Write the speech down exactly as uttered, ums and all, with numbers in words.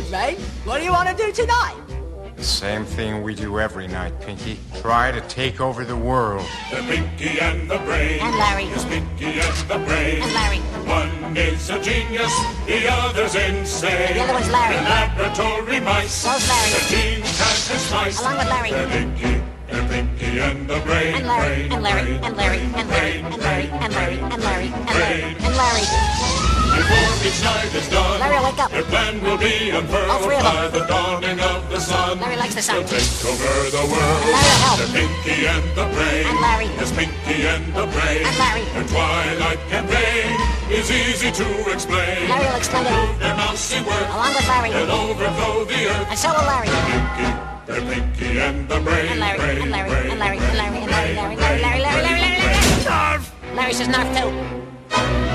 mate. What do you want to do tonight? The same thing we do every night, Pinky. Try to take over the world. The Pinky and the Brain. And Larry. It's Pinky and the Brain. And Larry. One is a genius, the other's insane. The other one's Larry. The laboratory mice. So's Larry. The team has his spice. Along with Larry. The Pinky, the Pinky and the Brain. And Larry. Brain, And Larry. brain, And Larry. brain, And Larry. brain, And Larry. brain, And Larry. brain, And Larry. And Larry. brain. And Larry. Before each night is done, Larry, wake up. their plan will be unfurled All three of them. by the dawning of the sun. Larry likes the sun. They'll take over the world. And Larry will help. The Pinky and the Brain. And Larry. Yes, Pinky and the Brain. And Larry. Their twilight campaign is easy to explain. Larry will explain it. Prove their mousy work. Along with Larry. They'll overthrow the earth. And so will Larry. The Pinky, the Pinky and the Brain. And Larry. Brain, And Larry. brain, And Larry. And Larry. And Larry. brain, Larry. Larry. Larry. Larry. Larry. Larry. brain, Larry. brain. Larry says narf too.